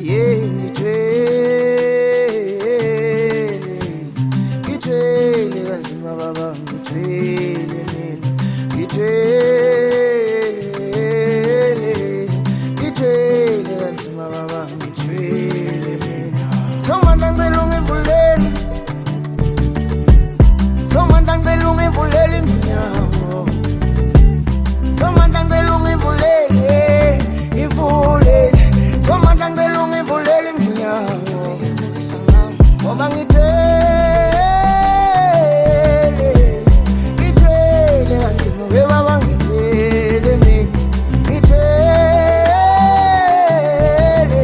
yeah ngithwele kanzima baba ngithwele mina ngithwele kanzima baba ngithwele mina somanda ngicela ungivulele somanda ngicela ungivulele iminyango somanda ngicela ungivulele ivulele somanda ngicela ungivulele iminyango ngoba ngithwele kanzima we baba ngithwele mina ngithwele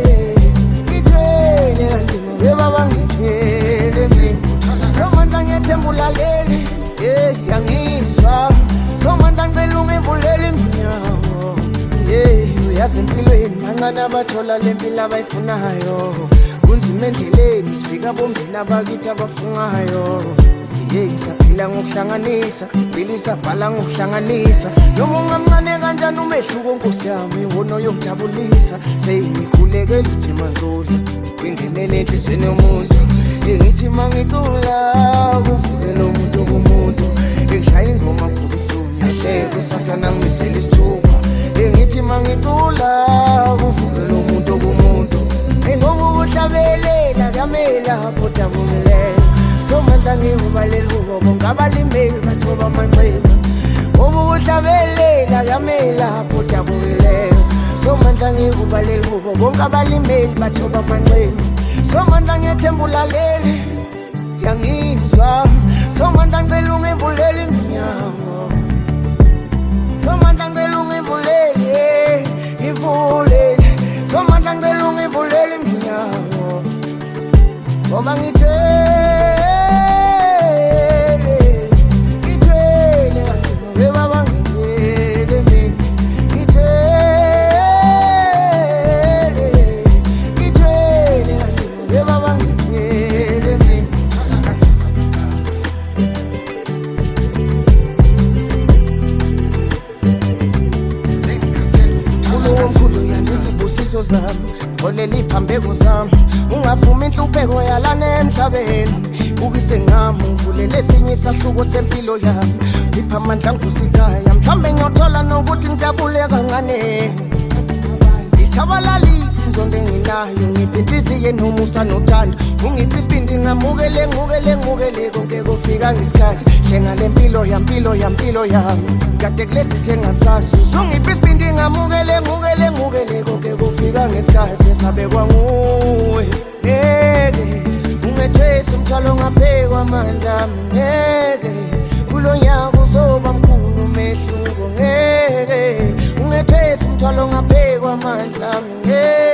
kanzima we baba ngithwele mina somanda ngiyethembulaleli yangizwa somanda ngicela ungivulele iminyango uyazi empilweni mancane abathola le mpilo abayifunayo kunzima endleleni sifika bombeni abakithi abafungayo saphila ngokuhlanganisa impilo isabhala ngokuhlanganisa noma ungamncane kanjani umehluko nkosi yami iwono yokujabulisa seyingikhulekela uthi manzula kwingenele enhlisweni yomuntu ngithi mangicula kuvukela umuntu kumuntu ngishaya ingoma mvuka isithunywa hleke usathana ngisela isithupha ngithi mangicula kuvukela umuntu kumuntu ngoba ukuhlabelela kamela bodabukeleyo somanda ngihubalela ubo bonke abalimeli bathoba amanxeba ngoba ukuhlabelela kamela bodabukeleyo somanda ngihubalela ubo bonke abalimeli bathoba amanxeba somanda ngiyethembulaleli yangizwa somanda ngicela ungivulele iminyango somanda ngicela ungivulele ivulele somanda ngicela ungivulele iminyango ngoba ngithwele kanzima we baba ngithwele mina ngithwele kanzima we baba ngithwele mina uNkulunkulu yandisibusiso zami oleli phambeko zami ungavuma inhlupheko yalana emhlabeni ukise ngami uvulele esinye isahluko sempilo yami ngipha amandla ngivusikhaya mhlambe ngiyothola nokuthi ngijabule kancane ngitshabalalisa inzondo enginayo ngipha inhliziyo enomusa nothando ungipha isibindi ngamukele konke kufika ngesikhathi hlenga lempilo yami kade kulesithe ngasazi ungipha isibindi ngamukele konke kufika ngesikhathi sabekwa nguwe ngeke ungethwesa umthwalo ngaphekwa amandla ami ngeke kulo nyaka uzoba mkhulu umehluko ngeke ungethwesa umthwalo ngaphekwa amandla ami ngeke